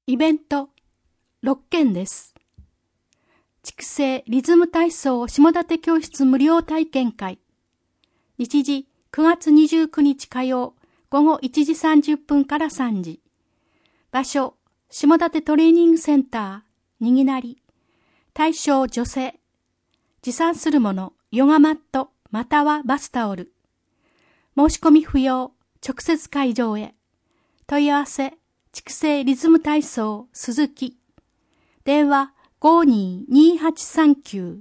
イベント6件です。畜生リズム体操下館教室無料体験会。日時9月29日火曜午後1時30分から3時。場所下館トレーニングセンターにぎなり。対象女性。持参するものヨガマットまたはバスタオル。申し込み不要。直接会場へ。問い合わせ畜生リズム体操鈴木。電話522839。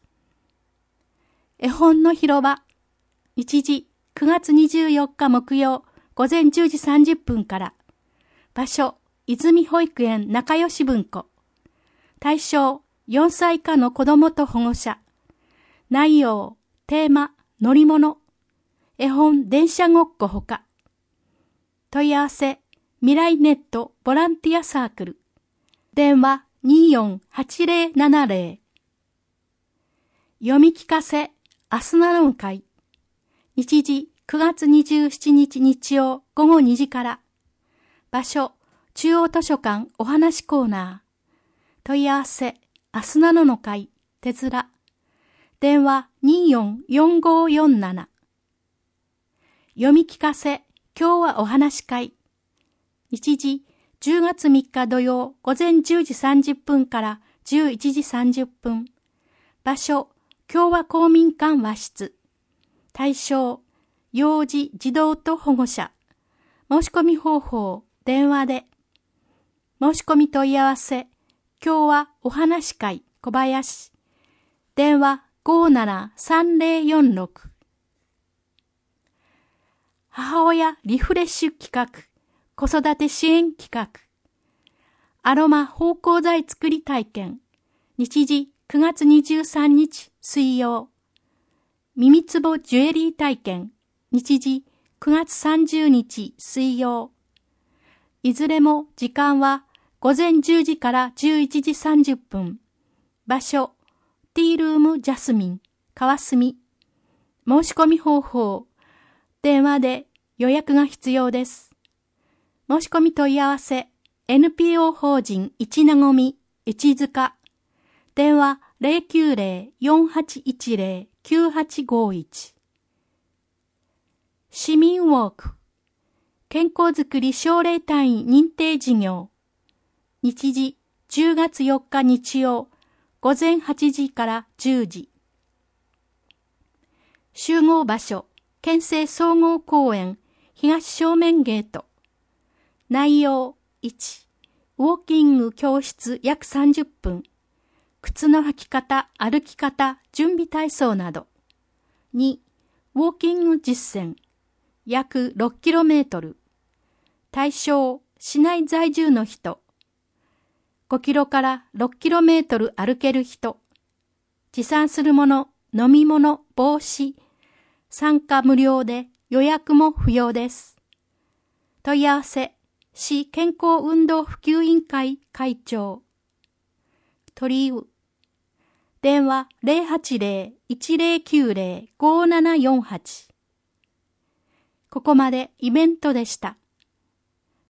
絵本の広場。日時9月24日木曜午前10時30分から。場所泉保育園仲良し文庫。対象4歳以下の子供と保護者。内容テーマ乗り物。絵本電車ごっこほか。問い合わせ未来ネットボランティアサークル。電話248070。読み聞かせ明日なの会。日時9月27日日曜午後2時から。場所中央図書館お話コーナー。問い合わせ明日なの会手面。電話244547。読み聞かせ今日はお話会。日時10月3日土曜午前10時30分から11時30分。場所共和公民館和室。対象幼児児童と保護者。申し込み方法電話で。申し込み問い合わせ今日はお話会小林。電話573046。母親リフレッシュ企画。子育て支援企画。アロマ芳香剤作り体験。日時9月23日水曜。耳つぼジュエリー体験。日時9月30日水曜。いずれも時間は午前10時から11時30分。場所ティールームジャスミン川澄。申し込み方法電話で予約が必要です。申し込み問い合わせ NPO 法人一なごみ一塚。電話090-4810-9851。市民ウォーク健康づくり奨励隊員認定事業。日時10月4日日曜午前8時から10時。集合場所県政総合公園東正面ゲート。内容1、ウォーキング教室約30分。靴の履き方、歩き方、準備体操など。2、ウォーキング実践。約 6km。対象、市内在住の人。5キロから 6km 歩ける人。持参するもの、飲み物、帽子。参加無料で予約も不要です。問い合わせ、市健康運動普及委員会会長。鳥居。電話080-1090-5748。ここまでイベントでした。